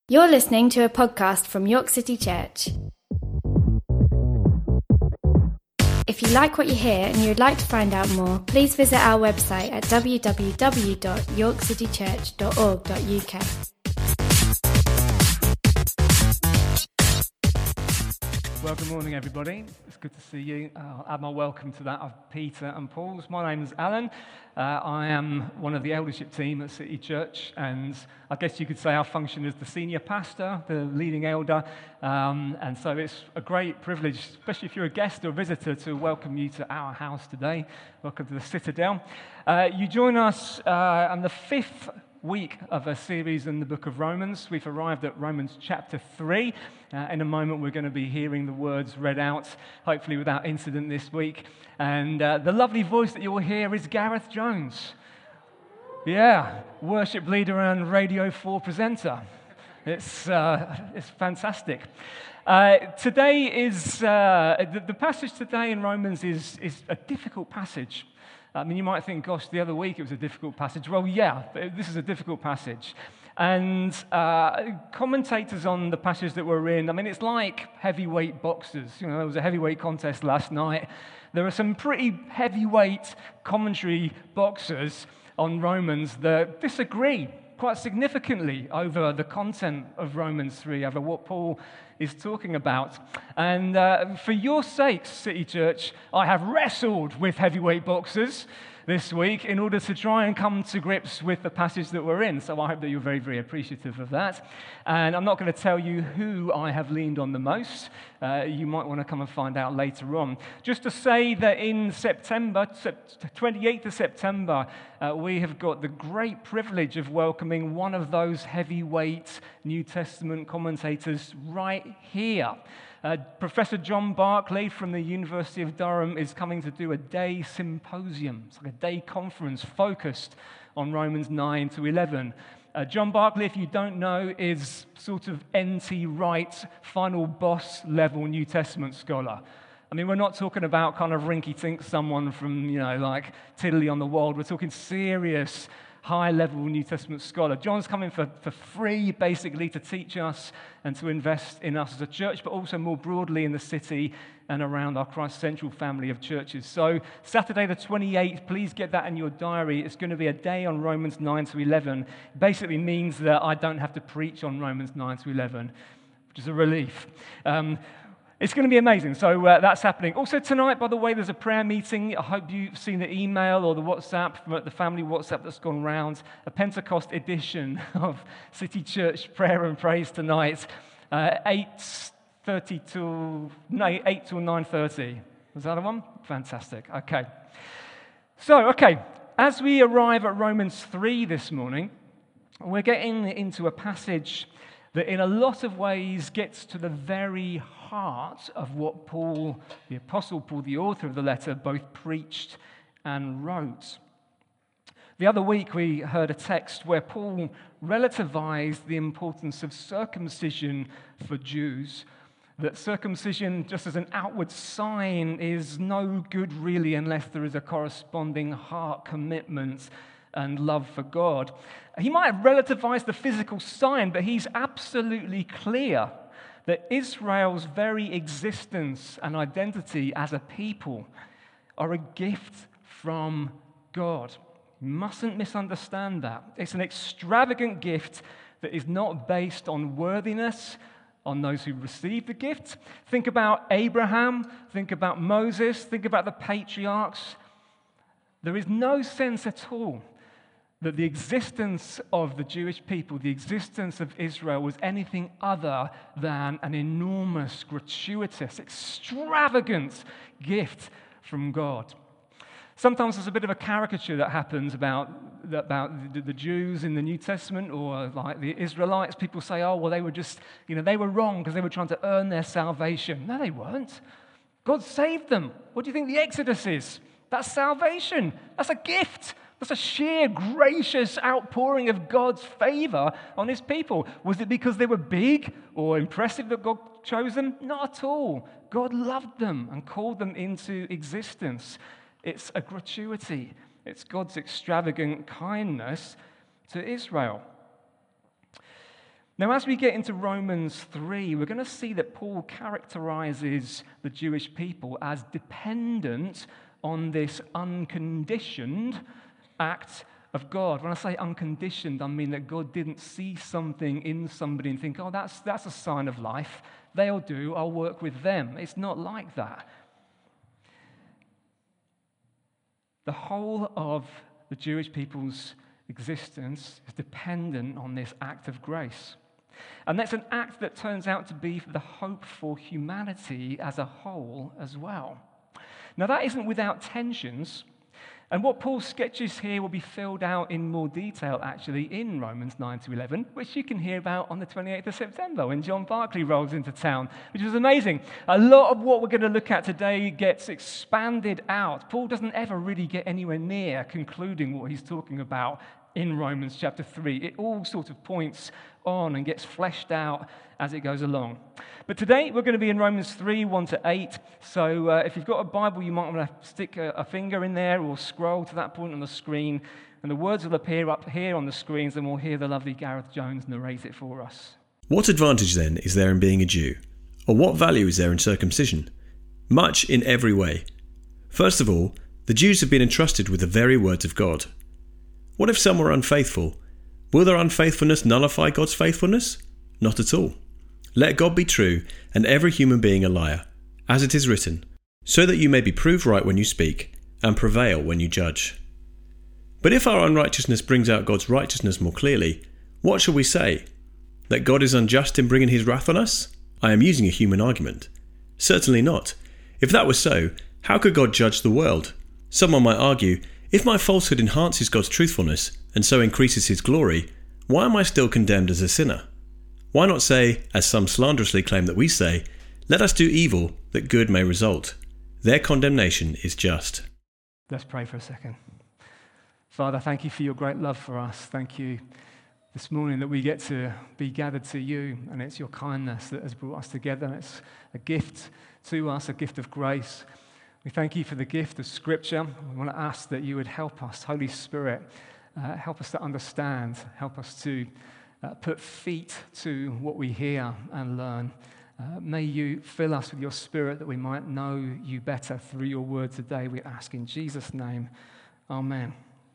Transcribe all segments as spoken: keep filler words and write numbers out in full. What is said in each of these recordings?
You're listening to a podcast from York City Church. If you like what you hear and you'd like to find out more, please visit our website at w w w dot york city church dot org dot u k. Well, good morning, everybody. It's good to see you. I'll add my welcome to that of Peter and Paul's. My name is Alan. Uh, I am one of the eldership team at City Church, and I guess you could say I function as the senior pastor, the leading elder, um, and so it's a great privilege, especially if you're a guest or visitor, to welcome you to our house today. Welcome to the Citadel. Uh, you join us uh, on the fifth week of a series in the book of Romans. We've arrived at Romans chapter three. Uh, in a moment, we're going to be hearing the words read out, hopefully without incident this week. And uh, the lovely voice that you'll hear is Gareth Jones. Yeah, worship leader and Radio four presenter. It's uh, it's fantastic. Uh, today is, uh, the, the passage today in Romans is, is a difficult passage. I mean, you might think, gosh, the other week it was a difficult passage. Well, yeah, this is a difficult passage. And uh, commentators on the passage that we're in, I mean, it's like heavyweight boxers. You know, there was a heavyweight contest last night. There are some pretty heavyweight commentary boxers on Romans that disagree quite significantly over the content of Romans three, over what Paul is talking about. And uh, for your sakes, City Church, I have wrestled with heavyweight boxers this week in order to try and come to grips with the passage that we're in. So I hope that you're very, very appreciative of that. And I'm not going to tell you who I have leaned on the most. Uh, you might want to come and find out later on. Just to say that in September, twenty-eighth of September, uh, we have got the great privilege of welcoming one of those heavyweight New Testament commentators right here. Uh, Professor John Barclay from the University of Durham is coming to do a day symposium. It's like a day conference focused on Romans nine to eleven. Uh, John Barclay, if you don't know, is sort of N T Wright, final boss level New Testament scholar. I mean, we're not talking about kind of rinky-tink someone from, you know, like Tiddly on the Wold. We're talking serious, high-level New Testament scholar. John's coming for, for free, basically, to teach us and to invest in us as a church, but also more broadly in the city and around our Christ Central family of churches. So Saturday the twenty-eighth, please get that in your diary. It's going to be a day on Romans nine to eleven. It basically means that I don't have to preach on Romans nine to eleven, which is a relief. Um, It's going to be amazing. So uh, that's happening. Also tonight, by the way, there's a prayer meeting. I hope you've seen the email or the WhatsApp, from the family WhatsApp that's gone around. A Pentecost edition of City Church Prayer and Praise tonight. Uh, eight thirty till, no, eight till nine thirty. Was that the one? Fantastic. Okay. So, okay, as we arrive at Romans three this morning, we're getting into a passage that in a lot of ways gets to the very heart of what Paul, the Apostle Paul, the author of the letter, both preached and wrote. The other week we heard a text where Paul relativized the importance of circumcision for Jews, that circumcision, just as an outward sign, is no good really unless there is a corresponding heart commitment and love for God. He might have relativized the physical sign, but he's absolutely clear that Israel's very existence and identity as a people are a gift from God. You mustn't misunderstand that. It's an extravagant gift that is not based on worthiness, on those who receive the gift. Think about Abraham, think about Moses, think about the patriarchs. There is no sense at all that the existence of the Jewish people, the existence of Israel, was anything other than an enormous, gratuitous, extravagant gift from God. Sometimes there's a bit of a caricature that happens about, about the, the Jews in the New Testament, or like the Israelites. People say, oh, well, they were just, you know, they were wrong because they were trying to earn their salvation. No, they weren't. God saved them. What do you think the Exodus is? That's salvation. That's a gift. That's a sheer gracious outpouring of God's favor on his people. Was it because they were big or impressive that God chose them? Not at all. God loved them and called them into existence. It's a gratuity. It's God's extravagant kindness to Israel. Now, as we get into Romans three, we're going to see that Paul characterizes the Jewish people as dependent on this unconditioned act of God. When I say unconditioned, I mean that God didn't see something in somebody and think, oh, that's, that's a sign of life. They'll do, I'll work with them. It's not like that. The whole of the Jewish people's existence is dependent on this act of grace. And that's an act that turns out to be the hope for humanity as a whole as well. Now, that isn't without tensions. And what Paul sketches here will be filled out in more detail, actually, in Romans nine to eleven, which you can hear about on the twenty-eighth of September when John Barclay rolls into town, which was amazing. A lot of what we're going to look at today gets expanded out. Paul doesn't ever really get anywhere near concluding what he's talking about in Romans chapter three. It all sort of points on and gets fleshed out as it goes along. But today we're going to be in Romans three, one to eight. So uh, if you've got a Bible, you might want to stick a, a finger in there or scroll to that point on the screen. And the words will appear up here on the screens, and we'll hear the lovely Gareth Jones narrate it for us. What advantage then is there in being a Jew? Or what value is there in circumcision? Much in every way. First of all, the Jews have been entrusted with the very words of God. What if some were unfaithful? Will their unfaithfulness nullify God's faithfulness? Not at all. Let God be true, and every human being a liar, as it is written, so that you may be proved right when you speak, and prevail when you judge. But if our unrighteousness brings out God's righteousness more clearly, what shall we say? That God is unjust in bringing his wrath on us? I am using a human argument. Certainly not. If that was so, how could God judge the world? Someone might argue, if my falsehood enhances God's truthfulness, and so increases his glory, why am I still condemned as a sinner? Why not say, as some slanderously claim that we say, let us do evil that good may result? Their condemnation is just. Let's pray for a second. Father, thank you for your great love for us. Thank you this morning that we get to be gathered to you, and it's your kindness that has brought us together. It's a gift to us, a gift of grace. We thank you for the gift of Scripture. We want to ask that you would help us, Holy Spirit, uh, help us to understand, help us to uh, put feet to what we hear and learn. Uh, may you fill us with your Spirit that we might know you better through your word today. We ask in Jesus' name. Amen.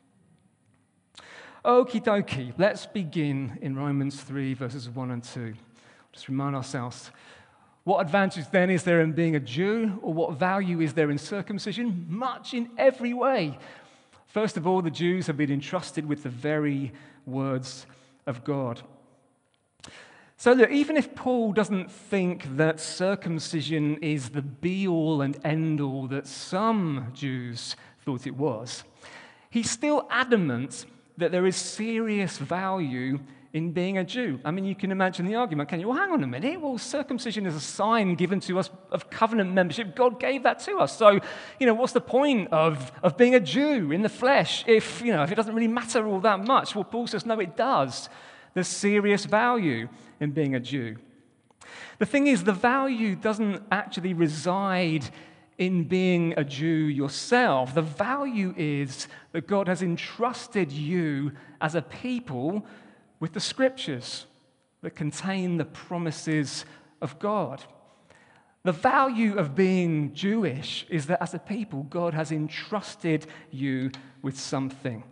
Okie dokie, let's begin in Romans three, verses one and two. Just remind ourselves, what advantage then is there in being a Jew, or what value is there in circumcision? Much in every way. First of all, the Jews have been entrusted with the very words of God. So look, even if Paul doesn't think that circumcision is the be-all and end-all that some Jews thought it was, he's still adamant that there is serious value in being a Jew. I mean, you can imagine the argument, can you? Well, hang on a minute. Well, circumcision is a sign given to us of covenant membership. God gave that to us. So, you know, what's the point of, of being a Jew in the flesh if, you know, if it doesn't really matter all that much? Well, Paul says, no, it does. There's serious value in being a Jew. The thing is, the value doesn't actually reside in being a Jew yourself. The value is that God has entrusted you as a people with the Scriptures that contain the promises of God. The value of being Jewish is that as a people, God has entrusted you with something.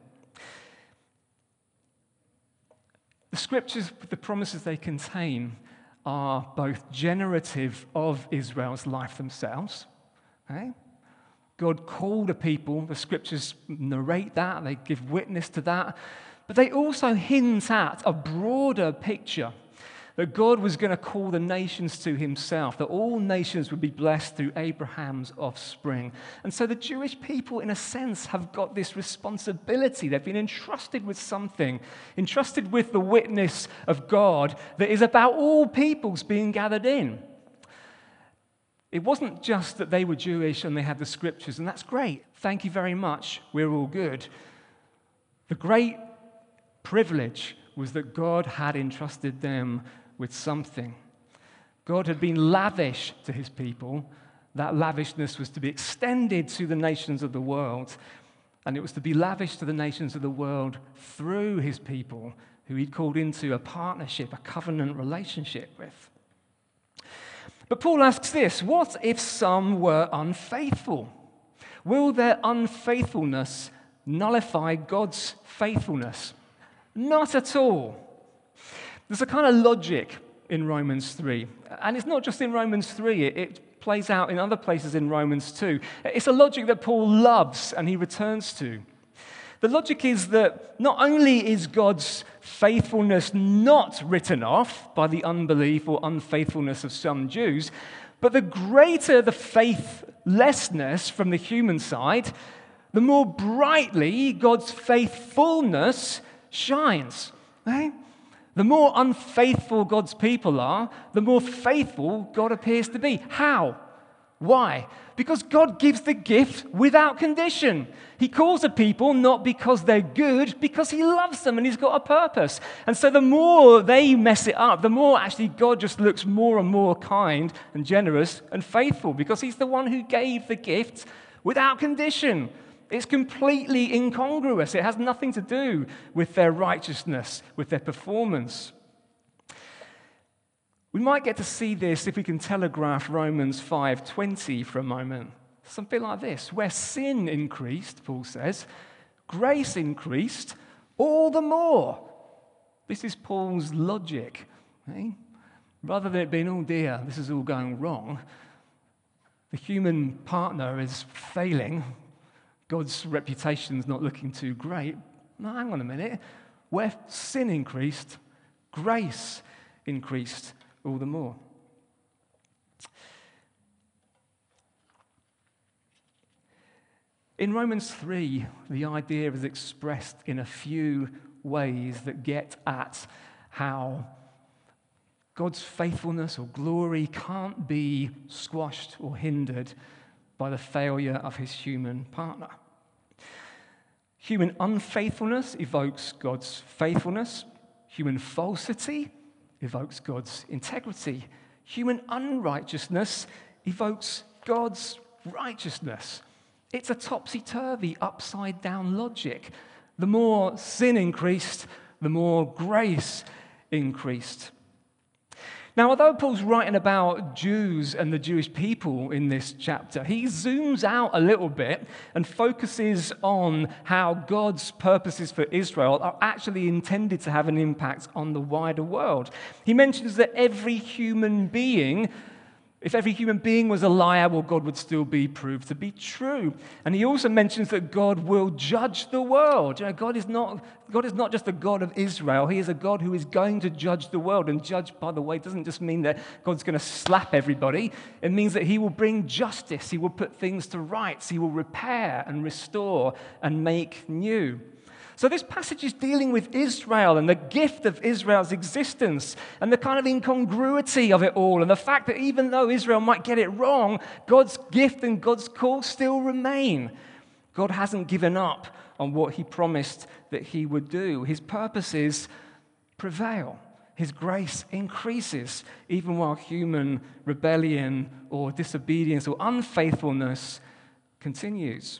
The Scriptures, the promises they contain, are both generative of Israel's life themselves. Okay? God called a people, the Scriptures narrate that, they give witness to that, but they also hint at a broader picture that God was going to call the nations to himself, that all nations would be blessed through Abraham's offspring. And so the Jewish people, in a sense, have got this responsibility. They've been entrusted with something, entrusted with the witness of God that is about all peoples being gathered in. It wasn't just that they were Jewish and they had the Scriptures, and that's great. Thank you very much. We're all good. The great privilege was that God had entrusted them with something. God had been lavish to his people. That lavishness was to be extended to the nations of the world, and it was to be lavish to the nations of the world through his people, who he'd called into a partnership, a covenant relationship with. But Paul asks this: what if some were unfaithful? Will their unfaithfulness nullify God's faithfulness? Not at all. There's a kind of logic in Romans three. And it's not just in Romans three, it, it plays out in other places in Romans two. It's a logic that Paul loves and he returns to. The logic is that not only is God's faithfulness not written off by the unbelief or unfaithfulness of some Jews, but the greater the faithlessness from the human side, the more brightly God's faithfulness shines. Right? The more unfaithful God's people are, the more faithful God appears to be. How? Why? Because God gives the gift without condition. He calls a people not because they're good, because he loves them and he's got a purpose. And so the more they mess it up, the more actually God just looks more and more kind and generous and faithful, because he's the one who gave the gift without condition. It's completely incongruous. It has nothing to do with their righteousness, with their performance. We might get to see this if we can telegraph Romans five twenty for a moment. Something like this: where sin increased, Paul says, grace increased all the more. This is Paul's logic. Eh? Rather than it being, oh dear, this is all going wrong, the human partner is failing, God's reputation's not looking too great. No, hang on a minute. Where sin increased, grace increased all the more. In Romans three, the idea is expressed in a few ways that get at how God's faithfulness or glory can't be squashed or hindered by the failure of his human partner. Human unfaithfulness evokes God's faithfulness. Human falsity evokes God's integrity. Human unrighteousness evokes God's righteousness. It's a topsy-turvy, upside-down logic. The more sin increased, the more grace increased. Now, although Paul's writing about Jews and the Jewish people in this chapter, he zooms out a little bit and focuses on how God's purposes for Israel are actually intended to have an impact on the wider world. He mentions that every human being, if every human being was a liar, well, God would still be proved to be true. And he also mentions that God will judge the world. You know, God is not, God is not just a God of Israel. He is a God who is going to judge the world. And judge, by the way, doesn't just mean that God's going to slap everybody. It means that he will bring justice. He will put things to rights. He will repair and restore and make new. So this passage is dealing with Israel and the gift of Israel's existence and the kind of incongruity of it all, and the fact that even though Israel might get it wrong, God's gift and God's call still remain. God hasn't given up on what he promised that he would do. His purposes prevail. His grace increases even while human rebellion or disobedience or unfaithfulness continues.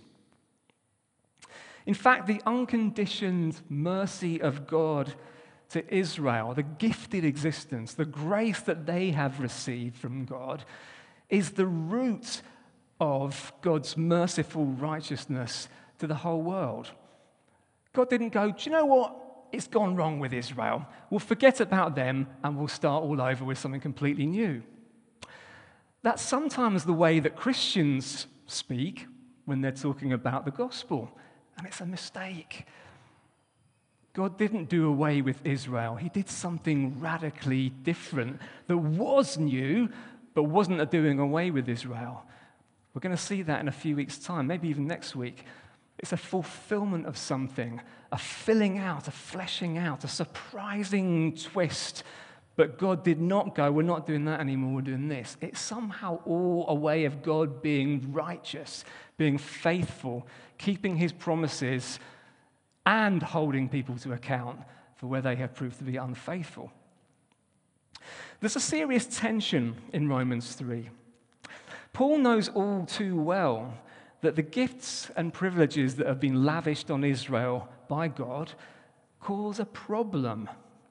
In fact, the unconditioned mercy of God to Israel, the gifted existence, the grace that they have received from God, is the root of God's merciful righteousness to the whole world. God didn't go, do you know what? It's gone wrong with Israel. We'll forget about them and we'll start all over with something completely new. That's sometimes the way that Christians speak when they're talking about the gospel. And it's a mistake. God didn't do away with Israel. He did something radically different that was new, but wasn't a doing away with Israel. We're going to see that in a few weeks' time, maybe even next week. It's a fulfillment of something, a filling out, a fleshing out, a surprising twist. But God did not go, we're not doing that anymore, we're doing this. It's somehow all a way of God being righteous, being faithful, keeping his promises, and holding people to account for where they have proved to be unfaithful. There's a serious tension in Romans three. Paul knows all too well that the gifts and privileges that have been lavished on Israel by God cause a problem.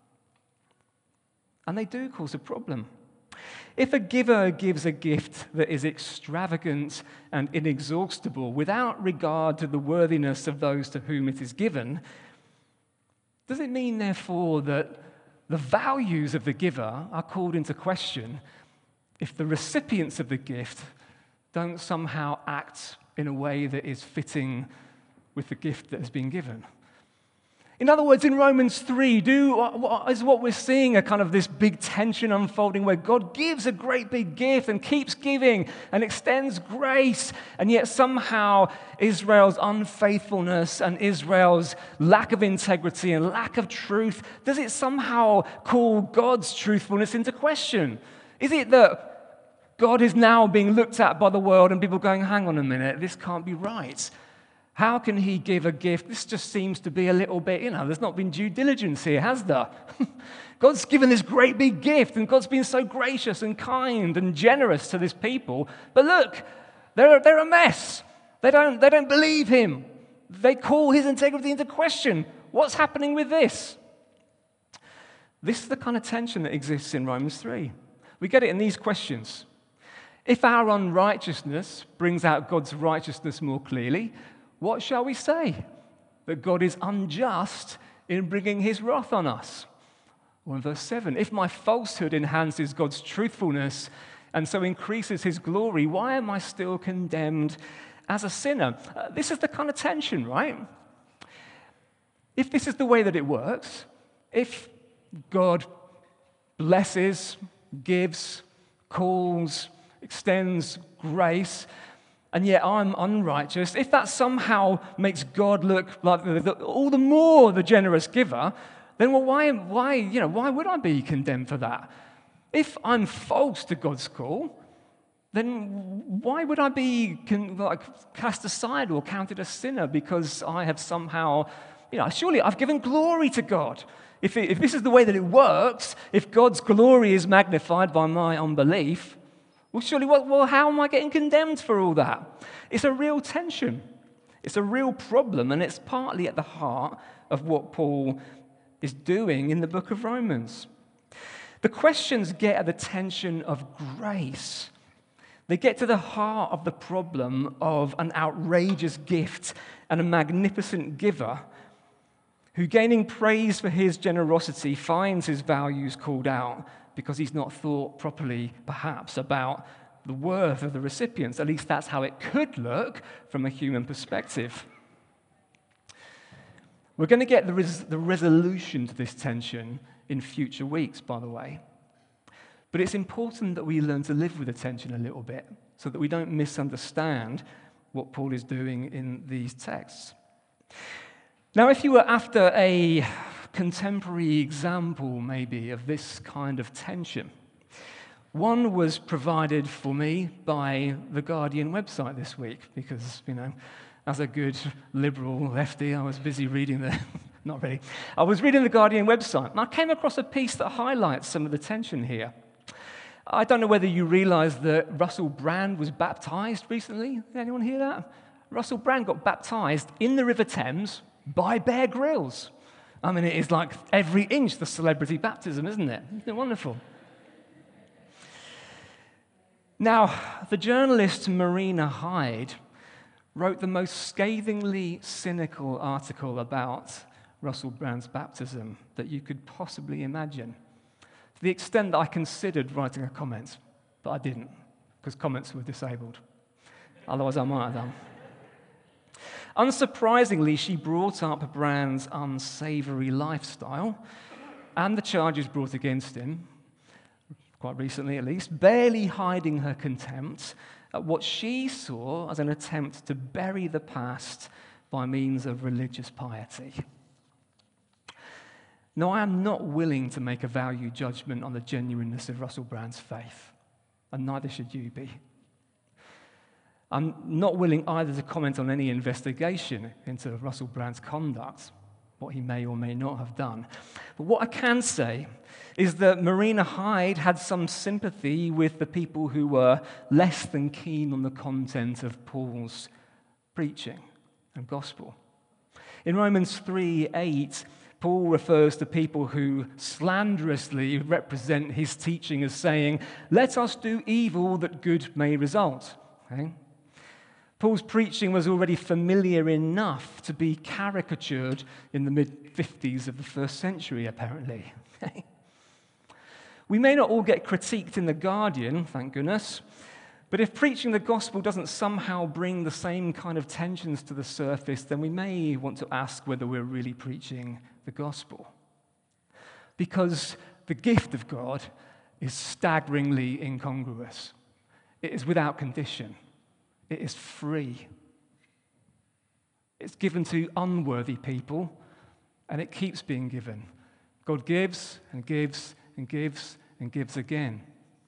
And they do cause a problem. If a giver gives a gift that is extravagant and inexhaustible without regard to the worthiness of those to whom it is given, does it mean, therefore, that the values of the giver are called into question if the recipients of the gift don't somehow act in a way that is fitting with the gift that has been given? In other words, in Romans three, do, is what we're seeing a kind of this big tension unfolding where God gives a great big gift and keeps giving and extends grace, and yet somehow Israel's unfaithfulness and Israel's lack of integrity and lack of truth, does it somehow call God's truthfulness into question? Is it that God is now being looked at by the world and people going, hang on a minute, this can't be right? How can he give a gift? This just seems to be a little bit, you know, there's not been due diligence here, has there? God's given this great big gift, and God's been so gracious and kind and generous to this people. But look, they're, they're a mess. They don't, they don't believe him. They call his integrity into question. What's happening with this? This is the kind of tension that exists in Romans three. We get it in these questions. If our unrighteousness brings out God's righteousness more clearly, what shall we say? That God is unjust in bringing his wrath on us. Or in verse seven, if my falsehood enhances God's truthfulness and so increases his glory, why am I still condemned as a sinner? Uh, this is the kind of tension, right? If this is the way that it works, if God blesses, gives, calls, extends grace, and yet I'm unrighteous, if that somehow makes God look like the, the, all the more the generous giver, then well, why, why, you know, why would I be condemned for that? If I'm false to God's call, then why would I be con, like, cast aside or counted a sinner because I have somehow, you know, surely I've given glory to God. If, it, if this is the way that it works, if God's glory is magnified by my unbelief, well, surely, well, well, how am I getting condemned for all that? It's a real tension. It's a real problem, and it's partly at the heart of what Paul is doing in the book of Romans. The questions get at the tension of grace. They get to the heart of the problem of an outrageous gift and a magnificent giver who, gaining praise for his generosity, finds his values called out because he's not thought properly, perhaps, about the worth of the recipients. At least that's how it could look from a human perspective. We're going to get the, res- the resolution to this tension in future weeks, by the way. But it's important that we learn to live with the tension a little bit so that we don't misunderstand what Paul is doing in these texts. Now, if you were after a contemporary example, maybe, of this kind of tension, one was provided for me by the Guardian website this week because, you know, as a good liberal lefty, I was busy reading the... Not really. I was reading the Guardian website, and I came across a piece that highlights some of the tension here. I don't know whether you realize that Russell Brand was baptized recently. Did anyone hear that? Russell Brand got baptized in the River Thames by Bear Grylls. I mean, it is like every inch the celebrity baptism, isn't it? Isn't it wonderful? Now, the journalist Marina Hyde wrote the most scathingly cynical article about Russell Brand's baptism that you could possibly imagine, to the extent that I considered writing a comment, but I didn't, because comments were disabled. Otherwise, I might have done. Unsurprisingly, she brought up Brand's unsavory lifestyle and the charges brought against him, quite recently at least, barely hiding her contempt at what she saw as an attempt to bury the past by means of religious piety. Now, I am not willing to make a value judgment on the genuineness of Russell Brand's faith, and neither should you be. I'm not willing either to comment on any investigation into Russell Brand's conduct, what he may or may not have done. But what I can say is that Marina Hyde had some sympathy with the people who were less than keen on the content of Paul's preaching and gospel. In Romans three eight, Paul refers to people who slanderously represent his teaching as saying, "Let us do evil that good may result." Okay? Paul's preaching was already familiar enough to be caricatured in the mid-fifties of the first century, apparently. We may not all get critiqued in The Guardian, thank goodness, but if preaching the gospel doesn't somehow bring the same kind of tensions to the surface, then we may want to ask whether we're really preaching the gospel. Because the gift of God is staggeringly incongruous. It is without condition. It is free. It's given to unworthy people, and it keeps being given. God gives and gives and gives and gives again.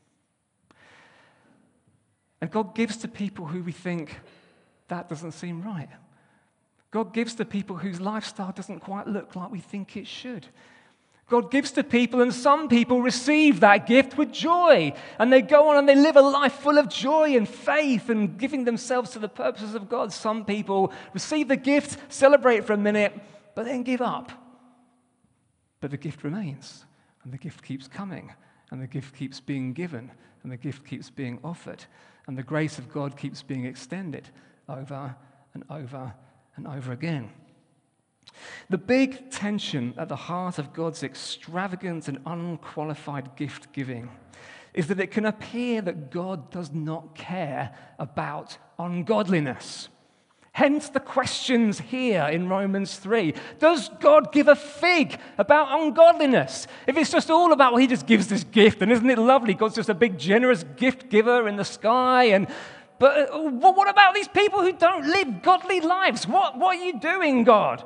And God gives to people who we think, that doesn't seem right. God gives to people whose lifestyle doesn't quite look like we think it should. God gives to people, and some people receive that gift with joy. And they go on and they live a life full of joy and faith and giving themselves to the purposes of God. Some people receive the gift, celebrate for a minute, but then give up. But the gift remains, and the gift keeps coming, and the gift keeps being given, and the gift keeps being offered. And the grace of God keeps being extended over and over and over again. The big tension at the heart of God's extravagant and unqualified gift giving is that it can appear that God does not care about ungodliness. Hence the questions here in Romans three. Does God give a fig about ungodliness? If it's just all about, well, he just gives this gift, and isn't it lovely? God's just a big generous gift giver in the sky. And But uh, what about these people who don't live godly lives? What, what are you doing, God?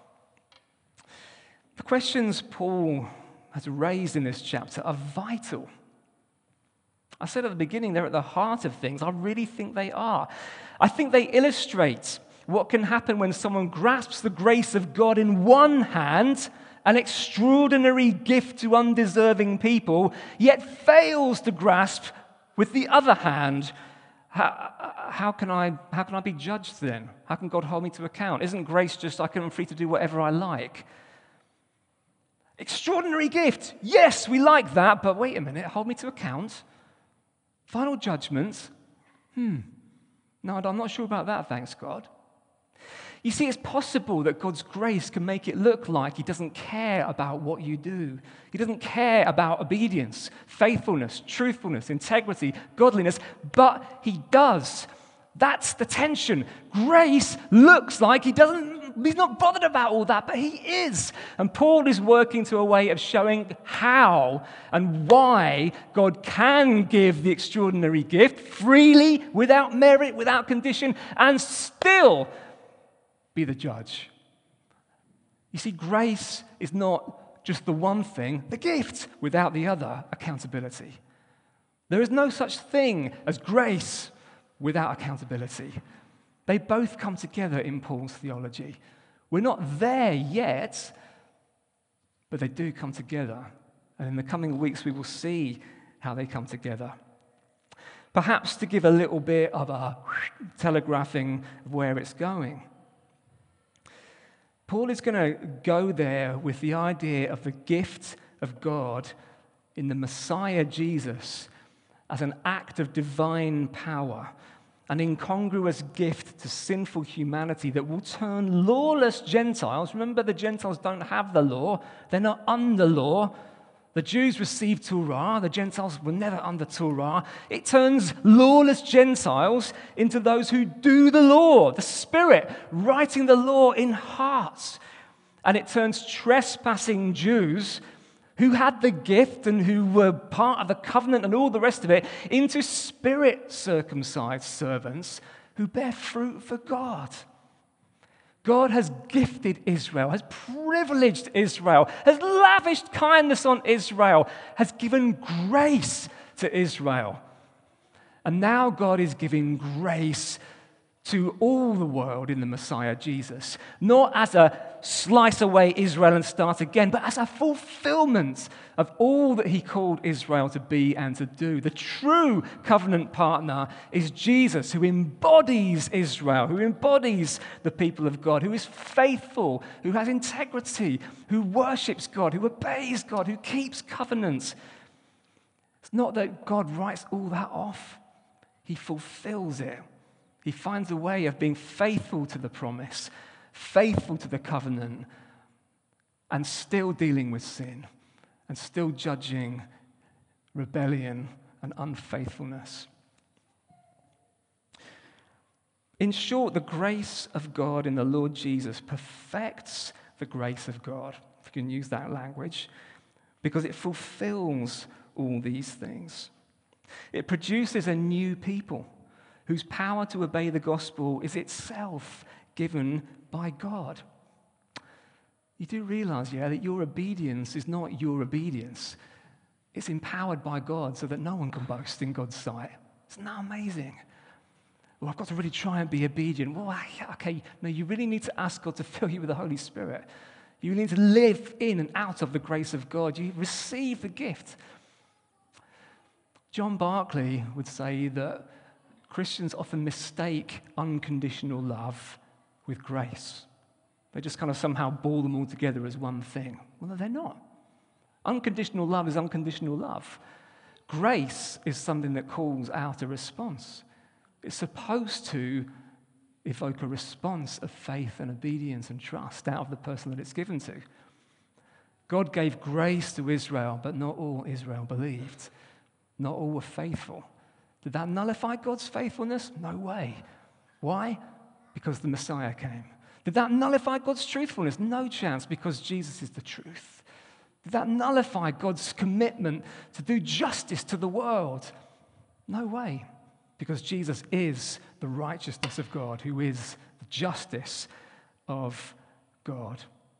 The questions Paul has raised in this chapter are vital. I said at the beginning, they're at the heart of things. I really think they are. I think they illustrate what can happen when someone grasps the grace of God in one hand, an extraordinary gift to undeserving people, yet fails to grasp with the other hand. How, how can I, how can I be judged then? How can God hold me to account? Isn't grace just I am free to do whatever I like? Extraordinary gift. Yes, we like that, but wait a minute, hold me to account. Final judgment. Hmm. No, I'm not sure about that, thanks God. You see, it's possible that God's grace can make it look like he doesn't care about what you do. He doesn't care about obedience, faithfulness, truthfulness, integrity, godliness, but he does. That's the tension. Grace looks like he doesn't, he's not bothered about all that, but he is. And Paul is working to a way of showing how and why God can give the extraordinary gift freely, without merit, without condition, and still be the judge. You see, grace is not just the one thing, the gift, without the other, accountability. There is no such thing as grace without accountability. They both come together in Paul's theology. We're not there yet, but they do come together. And in the coming weeks, we will see how they come together. Perhaps to give a little bit of a telegraphing of where it's going. Paul is going to go there with the idea of the gift of God in the Messiah Jesus as an act of divine power, an incongruous gift to sinful humanity that will turn lawless Gentiles. Remember, the Gentiles don't have the law. They're not under law. The Jews received Torah. The Gentiles were never under Torah. It turns lawless Gentiles into those who do the law, the Spirit writing the law in hearts. And it turns trespassing Jews who had the gift and who were part of the covenant and all the rest of it into Spirit-circumcised servants who bear fruit for God. God has gifted Israel, has privileged Israel, has lavished kindness on Israel, has given grace to Israel. And now God is giving grace to all the world in the Messiah, Jesus, not as a slice away Israel and start again, but as a fulfillment of all that he called Israel to be and to do. The true covenant partner is Jesus, who embodies Israel, who embodies the people of God, who is faithful, who has integrity, who worships God, who obeys God, who keeps covenants. It's not that God writes all that off. He fulfills it. He finds a way of being faithful to the promise, faithful to the covenant, and still dealing with sin, and still judging rebellion and unfaithfulness. In short, the grace of God in the Lord Jesus perfects the grace of God, if you can use that language, because it fulfills all these things. It produces a new people whose power to obey the gospel is itself given by God. You do realize, yeah, that your obedience is not your obedience. It's empowered by God so that no one can boast in God's sight. Isn't that amazing? Well, I've got to really try and be obedient. Well, okay, no, you really need to ask God to fill you with the Holy Spirit. You need to live in and out of the grace of God. You receive the gift. John Barclay would say that Christians often mistake unconditional love with grace. They just kind of somehow ball them all together as one thing. Well, they're not. Unconditional love is unconditional love. Grace is something that calls out a response. It's supposed to evoke a response of faith and obedience and trust out of the person that it's given to. God gave grace to Israel, but not all Israel believed. Not all were faithful. Did that nullify God's faithfulness? No way. Why? Because the Messiah came. Did that nullify God's truthfulness? No chance, because Jesus is the truth. Did that nullify God's commitment to do justice to the world? No way, because Jesus is the righteousness of God, who is the justice of God.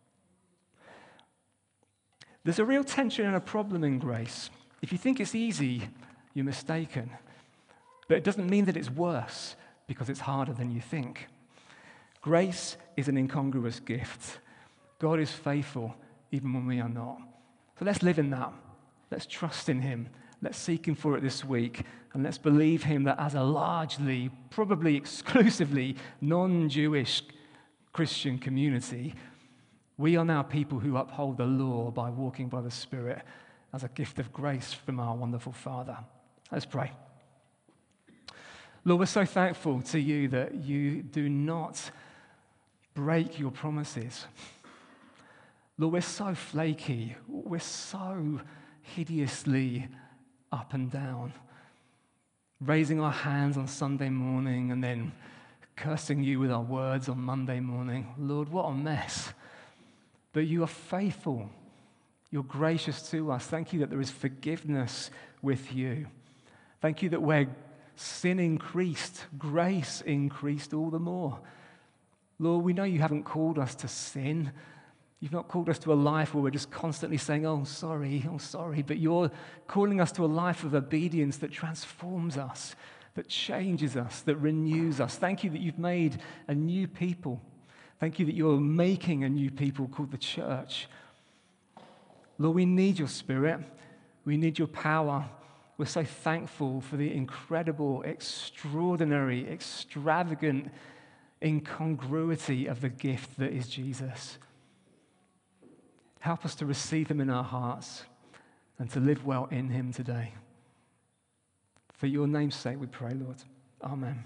There's a real tension and a problem in grace. If you think it's easy, you're mistaken. But it doesn't mean that it's worse because it's harder than you think. Grace is an incongruous gift. God is faithful even when we are not. So let's live in that. Let's trust in him. Let's seek him for it this week. And let's believe him that as a largely, probably exclusively non-Jewish Christian community, we are now people who uphold the law by walking by the Spirit as a gift of grace from our wonderful Father. Let's pray. Lord, we're so thankful to you that you do not break your promises. Lord, we're so flaky. We're so hideously up and down. Raising our hands on Sunday morning and then cursing you with our words on Monday morning. Lord, what a mess. But you are faithful. You're gracious to us. Thank you that there is forgiveness with you. Thank you that where sin increased, grace increased all the more. Lord, we know you haven't called us to sin. You've not called us to a life where we're just constantly saying, oh, sorry, oh, sorry. But you're calling us to a life of obedience that transforms us, that changes us, that renews us. Thank you that you've made a new people. Thank you that you're making a new people called the church. Lord, we need your Spirit. We need your power. We're so thankful for the incredible, extraordinary, extravagant incongruity of the gift that is Jesus. Help us to receive him in our hearts and to live well in him today. For your name's sake we pray, Lord. Amen.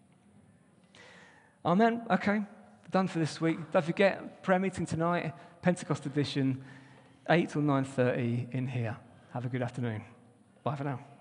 Amen. Okay, done for this week. Don't forget, prayer meeting tonight, Pentecost edition, eight till nine thirty in here. Have a good afternoon. Bye for now.